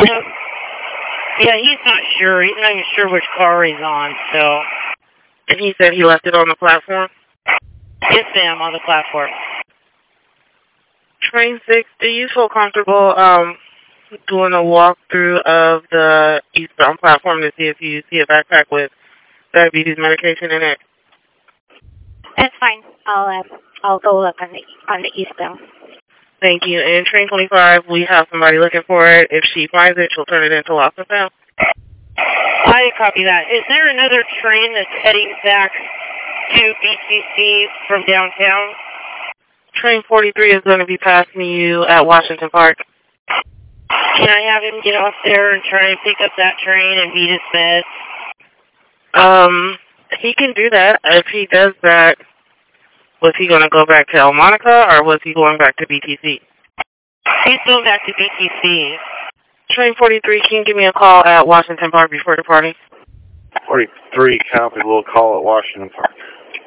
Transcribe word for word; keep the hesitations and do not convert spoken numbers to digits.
Yeah, yeah, he's not sure. He's not even sure which car he's on, so. And he said he left it on the platform? Yes, ma'am, on the platform. Train six, do you feel comfortable um, doing a walkthrough of the eastbound platform to see if you see a backpack with diabetes medication in it? That's fine. I'll uh, I'll go look on the on the eastbound. Thank you. And train twenty-five, we have somebody looking for it. If she finds it, she'll turn it into lost and found. I copy that. Is there another train that's heading back to B T C from downtown? Train forty-three is going to be passing you at Washington Park. Can I have him get off there and try and pick up that train and meet his meds? Um, he can do that. If he does that, was he going to go back to El Monica or was he going back to B T C? He's going back to B T C. Train forty-three, can you give me a call at Washington Park before departing? forty-three, copy. We'll call at Washington Park.